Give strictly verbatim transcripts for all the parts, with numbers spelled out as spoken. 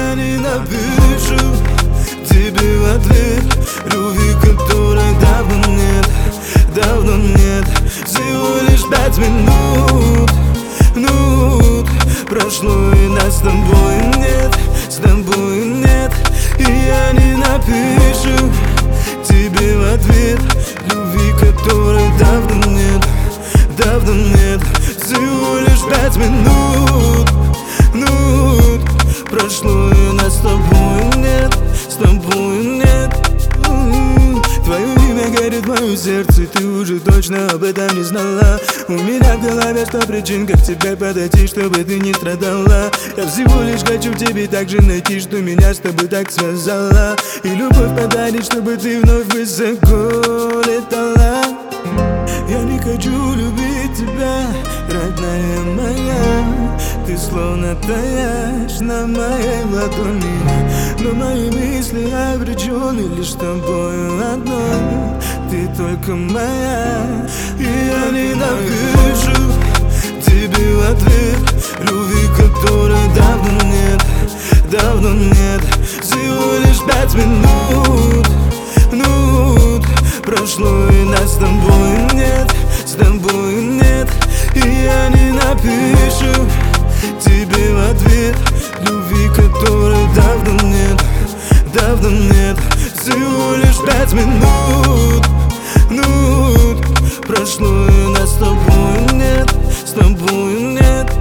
я не напишу тебе в ответ любви, которой давно нет, давно нет. Всего лишь пять минут, минут прошло, и нас с тобой нет, с тобой нет. И я не напишу тебе в ответ любви, которой давно нет, давно нет. Всего лишь пять минут, минут прошло, и нас с тобой нет, с тобой нет. Твое имя горит в моем сердце, ты уже точно об этом не знала. У меня в голове сто причин, как к тебе подойти, чтобы ты не страдала. Я всего лишь хочу тебе так же найти, что меня с тобой так связала. И любовь подарить, чтобы ты вновь высоко летала. Я не хочу любить тебя, родная моя. Ты словно таяешь на моей ладони, но мои мысли обречены лишь тобою одной. Ты только моя, и я не напишу тебе в ответ любви, которой давно нет, давно нет. Всего лишь пять минут, минут прошло, и нас с тобой нет, с тобой нет. И я не напишу тебе в ответ любви, которой давно нет, давно нет. Всего лишь пять минут, минут прошло, и нас с тобой нет, с тобой нет.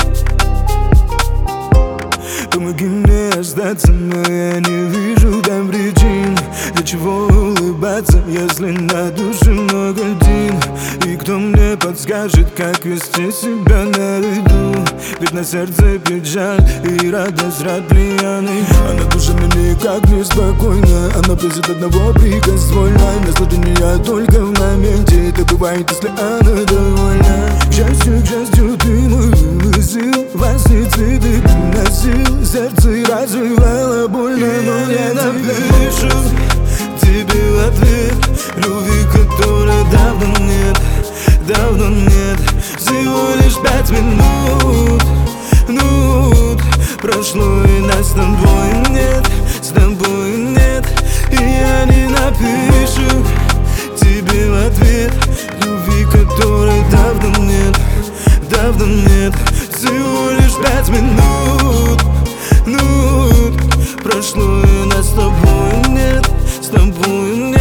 Помоги мне остаться, но я не вижу там причин. Для чего улыбаться, если на душе много льдин? И кто мне подскажет, как вести себя на виду? Ведь на сердце печаль и радость рад пьяный. А на душе мне никак не спокойно. Она просит одного прикозвольно. Наслаждение только в моменте. Это бывает, если она довольна. К счастью, к счастью, ты мой вымысел. Во сне цветы приносил, сердце развивало больно, но я напишу тебе в ответ любви, которой давно нет, давно нет. Всего лишь пять минут, минут прошло, и нас с тобой нет, с тобой нет. И я не напишу тебе в ответ любви, которой давно нет, давно нет. Всего лишь пять минут, минут прошло, и нас с тобой нет, с тобой нет.